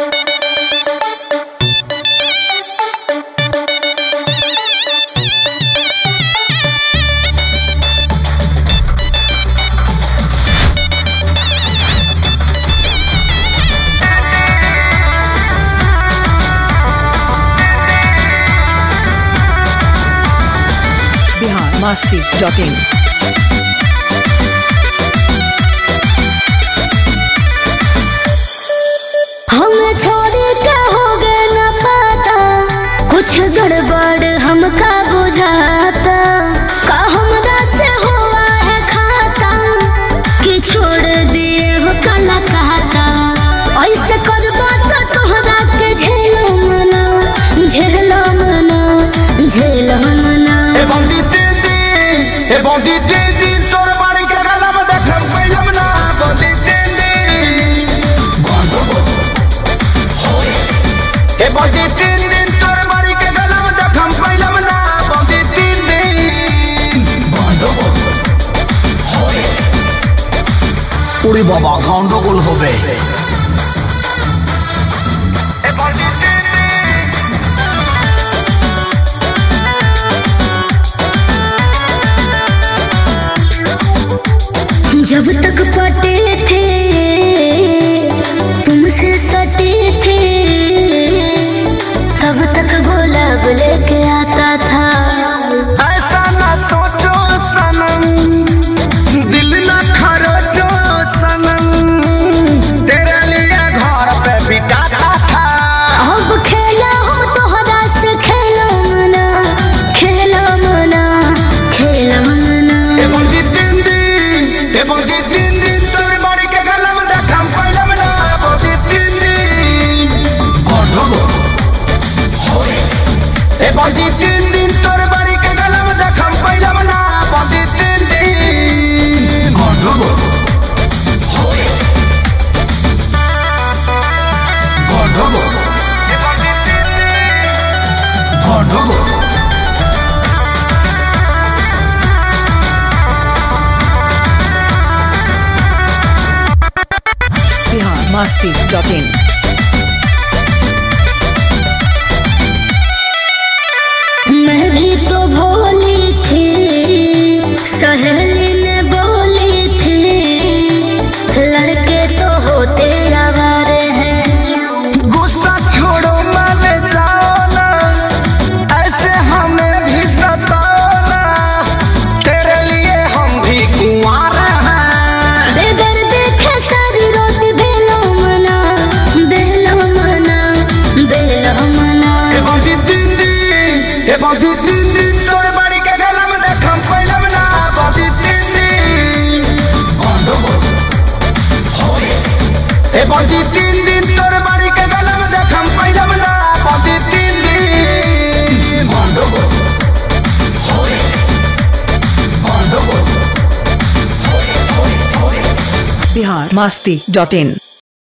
masti.in हम छोड़ के हो गए न पाता कुछ गड़बड़ हमका बुझाता का हमरा से हुआ है खाता कि छोड़ दिए हो काला कहता ऐसे करबा तो तोहरा के झेलो मना झेलो मना झेलो मना ए बंदी दीदी तोर बाड़ी के गला में देखम पहिलम ना बंदी दीदी ए बंदी दीदी तोर बाड़ी के गला में देखम पहिलम ना बंदी दीदी उड़ी बाबा गंडगोल होबे ए बंदी जब तक पटे थे तुमसे सटे थे तब तक गुलाब लेके आता था। ऐसा ना सोचो सनम दिल ना खरोचो सनम तेरे लिए घर पे बिताता था। अब खेला हो तोहरा से खेलो मना खेलो मना खेलो मना ए बंदी दीदी तोर बाड़ी के गला में देखम पहिलम ना बंदी दीदी ए बंदी दीदी तोर बाड़ी के गला में देखम पहिलम ना बंदी दीदी masti.in मैं भी तो भोली थी सहेली ने बोली थी लड़के तो होते आवारे हैं। गुस्सा छोड़ो मान जाओ ना ऐसे हमें भी सताओ ना तेरे लिए हम भी कुंवार हैं। बेदर्द खेसारी रोटी बेलो मना बेलो मना बेलो मना ए बंदी दीदी तोर बाड़ी के गला में देखम पहिलम ना बंदी दीदी ए बंदी दीदी तोर बाड़ी के गला में देखम पहिलम ना बंदी दीदी masti.in